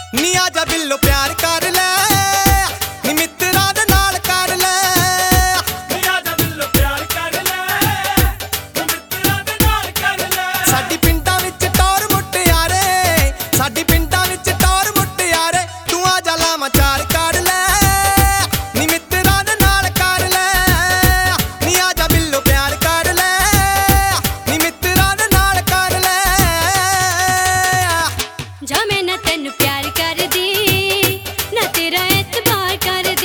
ਨੀ ਆਜਾ ਬਿੱਲੋ ਪਿਆਰ ਕਰ ਲੈ, ਨੀ ਮਿੱਤਰਾਂ ਦੇ ਨਾਲ ਕਰ ਲੈ। ਨੀ ਆਜਾ ਬਿੱਲੋ ਪਿਆਰ ਕਰ ਲੈ, ਨੀ ਮਿੱਤਰਾਂ ਦੇ ਨਾਲ ਕਰ ਲੈ। ਸਾਡੀ ਪਿੰਡਾਂ ਵਿੱਚ ਟੌਰ ਮੁਟਿਆਰੇ, ਸਾਡੀ ਪਿੰਡਾਂ ਵਿੱਚ ਟੌਰ ਮੁਟਿਆਰੇ, ਤੂੰ ਆਜਾ ਲਾਵਾਂ ਚਾਰ ਕਰ ਲੈ, ਨੀ ਮਿੱਤਰਾਂ ਦੇ ਨਾਲ ਕਰ ਲੈ। ਨੀ ਆਜਾ ਬਿੱਲੋ ਪਿਆਰ ਕਰ ਲੈ, ਨੀ ਮਿੱਤਰਾਂ ਦੇ ਨਾਲ ਕਰ ਲੈ। ਜਾ ਮੈਂ ਨਾ ਤੈਨੂੰ ਪਿਆਰ ਕਰਦੀ, ਨਾ ਤੇਰਾ ਐਤਬਾਰ ਕਰਦੀ।